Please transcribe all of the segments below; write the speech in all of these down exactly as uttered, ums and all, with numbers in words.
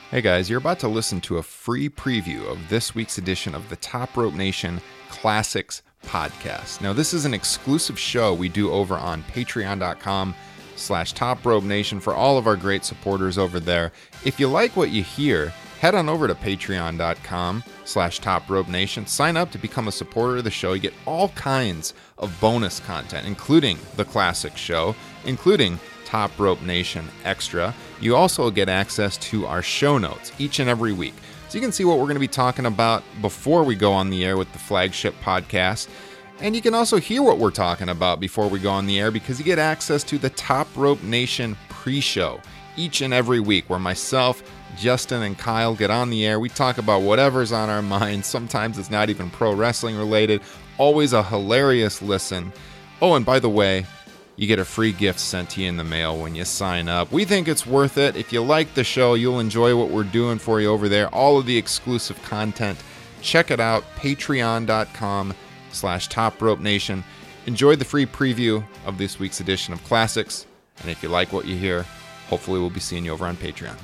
Hey guys, you're about to listen to a free preview of this week's edition of the Top Rope Nation Classics podcast. Now, this is an exclusive show we do over on patreon.com slash Top Rope Nation for all of our great supporters over there. If you like what you hear, head on over to patreon.com slash Top Rope Nation. Sign up to become a supporter of the show. You get all kinds of bonus content, including the classic show, including Top Rope Nation Extra. You also get access to our show notes each and every week. So you can see what we're going to be talking about before we go on the air with the flagship podcast. And you can also hear what we're talking about before we go on the air because you get access to the Top Rope Nation pre-show each and every week where myself, Justin, and Kyle get on the air. We talk about whatever's on our minds. Sometimes it's not even pro wrestling related. Always a hilarious listen. Oh, and by the way, you get a free gift sent to you in the mail when you sign up. We think it's worth it. If you like the show, you'll enjoy what we're doing for you over there. All of the exclusive content. Check it out. Patreon.com slash Top Rope Nation. Enjoy the free preview of this week's edition of Classics. And if you like what you hear, hopefully we'll be seeing you over on Patreon.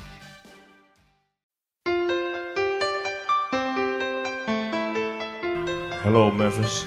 Hello, Memphis.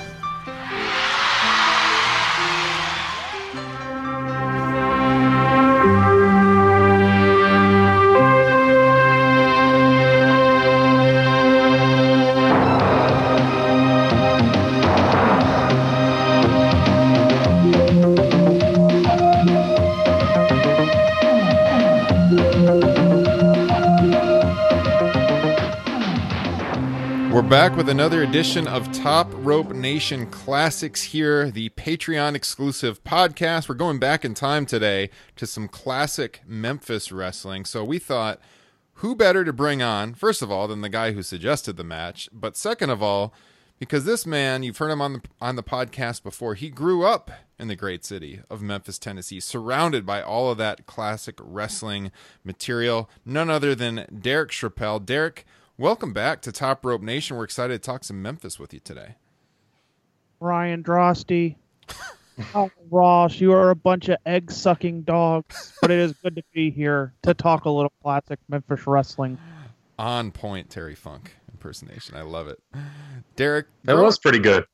We're back with another edition of Top Rope Nation Classics here, the Patreon exclusive podcast. We're going back in time today to some classic Memphis wrestling. So we thought, who better to bring on, first of all, than the guy who suggested the match, but second of all, because this man, you've heard him on the on the podcast before, he grew up in the great city of Memphis, Tennessee, surrounded by all of that classic wrestling material. None other than Derek Chappelle. Derek, welcome back to Top Rope Nation. We're excited to talk some Memphis with you today. Ryan Drosty, oh, Ross, you are a bunch of egg-sucking dogs, but it is good to be here to talk a little classic Memphis wrestling. On point Terry Funk impersonation. I love it. Derek. That was pretty good.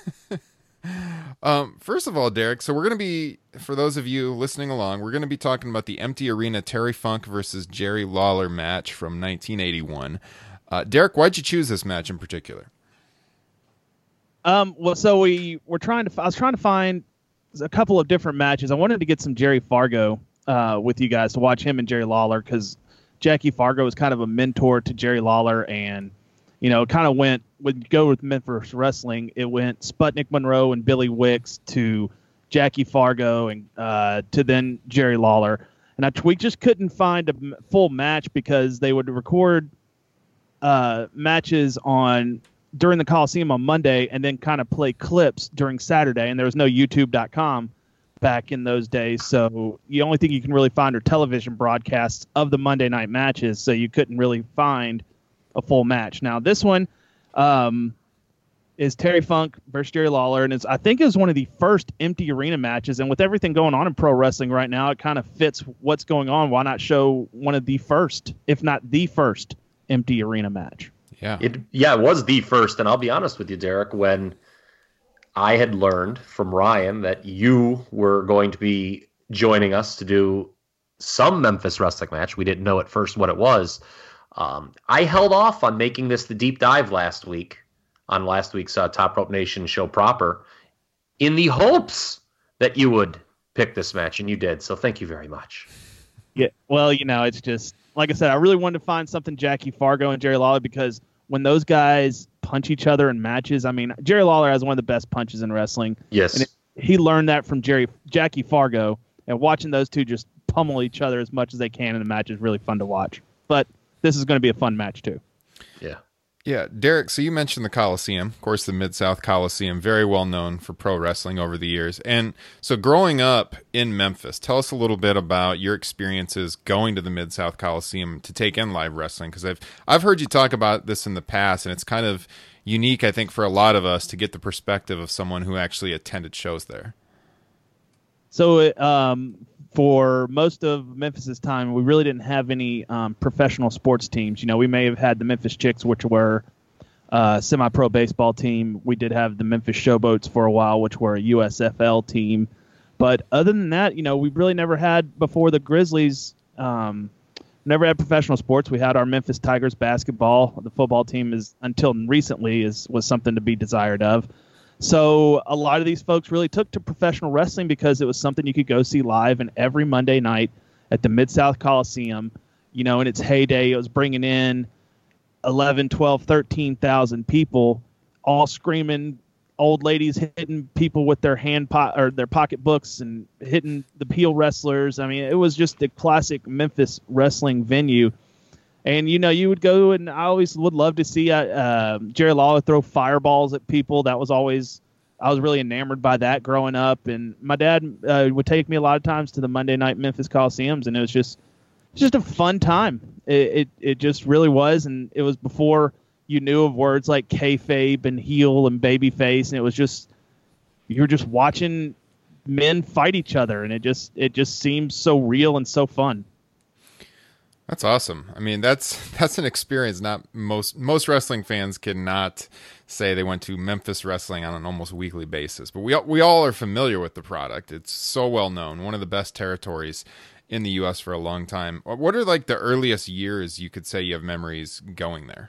um, first of all, Derek, so we're going to be, for those of you listening along, we're going to be talking about the Empty Arena Terry Funk versus Jerry Lawler match from nineteen eighty-one. Uh, Derek, why'd you choose this match in particular? Um, well, so we were trying to. I was trying to find a couple of different matches. I wanted to get some Jerry Fargo uh, with you guys to watch him and Jerry Lawler because Jackie Fargo was kind of a mentor to Jerry Lawler, and you know, it kind of went when you go with Memphis wrestling. It went Sputnik Monroe and Billy Wicks to Jackie Fargo and uh, to then Jerry Lawler, and I we just couldn't find a full match because they would record Uh, matches on during the Coliseum on Monday and then kind of play clips during Saturday, and there was no YouTube dot com back in those days, so the only thing you can really find are television broadcasts of the Monday night matches, so you couldn't really find a full match. Now this one um, is Terry Funk versus Jerry Lawler, and it's, I think it was one of the first empty arena matches, and with everything going on in pro wrestling right now, it kind of fits what's going on. Why not show one of the first, if not the first, empty arena match? Yeah. It, yeah, it was the first. And I'll be honest with you, Derek, when I had learned from Ryan that you were going to be joining us to do some Memphis wrestling match, we didn't know at first what it was. Um, I held off on making this the deep dive last week on last week's uh, Top Rope Nation show proper in the hopes that you would pick this match, and you did. So thank you very much. Yeah, well, you know, it's just, like I said, I really wanted to find something Jackie Fargo and Jerry Lawler because when those guys punch each other in matches, I mean, Jerry Lawler has one of the best punches in wrestling. Yes. And it, he learned that from Jerry Jackie Fargo, and watching those two just pummel each other as much as they can in the match is really fun to watch. But this is going to be a fun match, too. Yeah. Yeah, Derek, so you mentioned the Coliseum. Of course, the Mid-South Coliseum, very well known for pro wrestling over the years. And so growing up in Memphis, tell us a little bit about your experiences going to the Mid-South Coliseum to take in live wrestling, because I've, I've heard you talk about this in the past, and it's kind of unique, I think, for a lot of us to get the perspective of someone who actually attended shows there. So um, for most of Memphis's time, we really didn't have any um, professional sports teams. You know, we may have had the Memphis Chicks, which were a semi-pro baseball team. We did have the Memphis Showboats for a while, which were a U S F L team. But other than that, you know, we really never had, before the Grizzlies, um, never had professional sports. We had our Memphis Tigers basketball. The football team is, until recently, is was something to be desired of. So a lot of these folks really took to professional wrestling because it was something you could go see live, and every Monday night at the Mid-South Coliseum, you know, in its heyday, it was bringing in eleven, twelve, thirteen thousand people, all screaming, old ladies hitting people with their hand po- or their pocketbooks and hitting the heel wrestlers. I mean, it was just a classic Memphis wrestling venue. And, you know, you would go, and I always would love to see uh, uh, Jerry Lawler throw fireballs at people. That was always, I was really enamored by that growing up. And my dad uh, would take me a lot of times to the Monday night Memphis Coliseums, and it was just, it was just a fun time. It, it it just really was. And it was before you knew of words like kayfabe and heel and babyface. And it was just, you were just watching men fight each other. And it just, it just seems so real and so fun. That's awesome. I mean, that's that's an experience not most most wrestling fans cannot say they went to Memphis wrestling on an almost weekly basis. But we we all are familiar with the product. It's so well known, one of the best territories in the U S for a long time. What are like the earliest years you could say you have memories going there?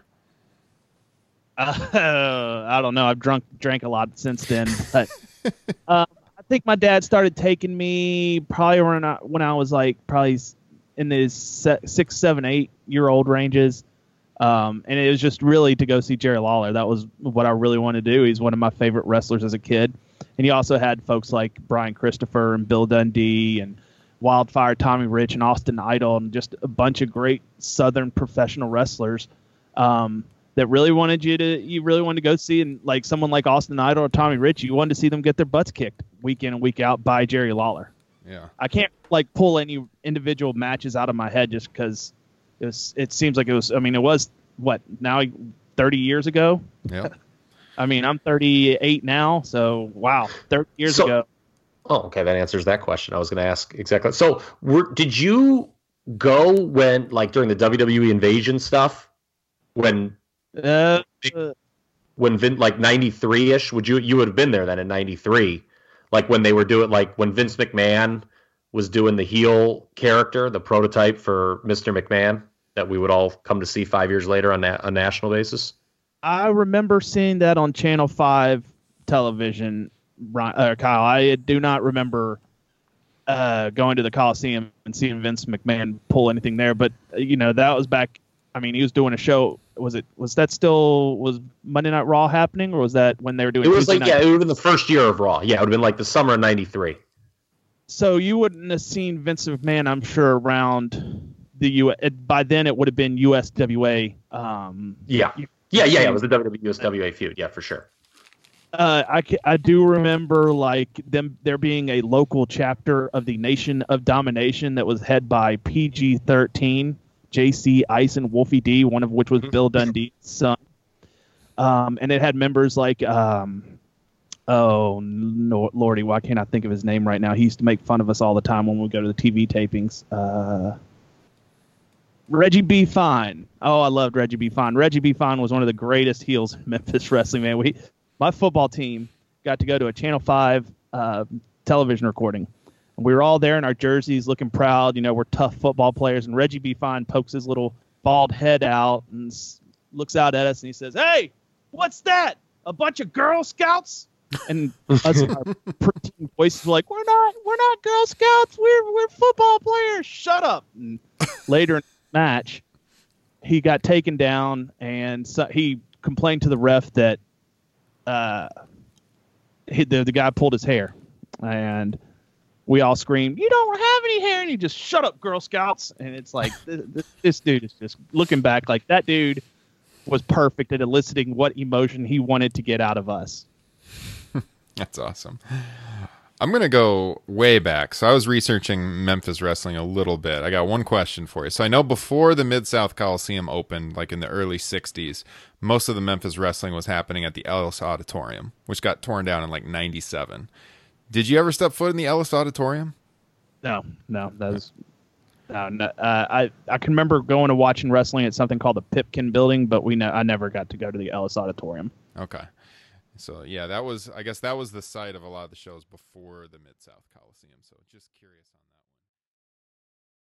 Uh, I don't know. I've drunk drank a lot since then, but uh, I think my dad started taking me probably when I, when I was like probably in his six, seven, eight year old ranges. Um, and it was just really to go see Jerry Lawler. That was what I really wanted to do. He's one of my favorite wrestlers as a kid. And he also had folks like Brian Christopher and Bill Dundee and Wildfire Tommy Rich and Austin Idol and just a bunch of great Southern professional wrestlers um, that really wanted you to, you really wanted to go see. And like someone like Austin Idol or Tommy Rich, you wanted to see them get their butts kicked week in and week out by Jerry Lawler. Yeah, I can't like pull any individual matches out of my head just because it was. It seems like it was. I mean, it was what now, thirty years ago. Yeah. I mean, I'm thirty-eight now, so wow, thirty years so, ago. Oh, okay, that answers that question. I was going to ask exactly. So, were, did you go when like during the W W E Invasion stuff when Uh, when Vin, like ninety-three ish? Would you you would have been there then in ninety-three? Like when they were doing, like when Vince McMahon was doing the heel character, the prototype for Mister McMahon that we would all come to see five years later on na- a national basis. I remember seeing that on Channel Five television. Uh, Kyle, I do not remember uh, going to the Coliseum and seeing Vince McMahon pull anything there. But you know, that was back. I mean, he was doing a show. Was it? Was that still was Monday Night Raw happening, or was that when they were doing? It was Tuesday like night? yeah, it would have been the first year of Raw. Yeah, it would have been like the summer of ninety-three. So you wouldn't have seen Vince McMahon, I'm sure, around the U. By then, it would have been U S W A. Um, yeah, yeah, yeah, yeah. It was the W W E U S W A feud. Yeah, for sure. Uh, I, I do remember like them there being a local chapter of the Nation of Domination that was head by P G thirteen. J C Ice and Wolfie D, one of which was Bill Dundee's son. Um, and it had members like, um, oh, no, Lordy, why can't I think of his name right now? He used to make fun of us all the time when we go to the T V tapings. Uh, Reggie B. Fine. Oh, I loved Reggie B. Fine. Reggie B. Fine was one of the greatest heels in Memphis wrestling, man. We, my football team got to go to a Channel five uh, television recording. And we were all there in our jerseys looking proud. You know, we're tough football players. And Reggie B. Fine pokes his little bald head out and s- looks out at us and he says, "Hey, what's that? A bunch of Girl Scouts?" And us in our preteen voices were like, "We're not, we're not Girl Scouts. We're we're football players. Shut up." And later in the match, he got taken down and so he complained to the ref that uh, he, the the guy pulled his hair, and we all screamed, "You don't have any hair!" And he just, "Shut up, Girl Scouts!" And it's like this, this dude is just looking back like that dude was perfect at eliciting what emotion he wanted to get out of us. That's awesome. I'm going to go way back. So I was researching Memphis wrestling a little bit. I got one question for you. So I know before the Mid-South Coliseum opened, like in the early sixties, most of the Memphis wrestling was happening at the Ellis Auditorium, which got torn down in like ninety-seven. Did you ever step foot in the Ellis Auditorium? No, no, that was. No, no, uh, I I can remember going to watching wrestling at something called the Pipkin Building, but we ne- I never got to go to the Ellis Auditorium. Okay, so yeah, that was I guess that was the site of a lot of the shows before the Mid South Coliseum. So just curious on that one.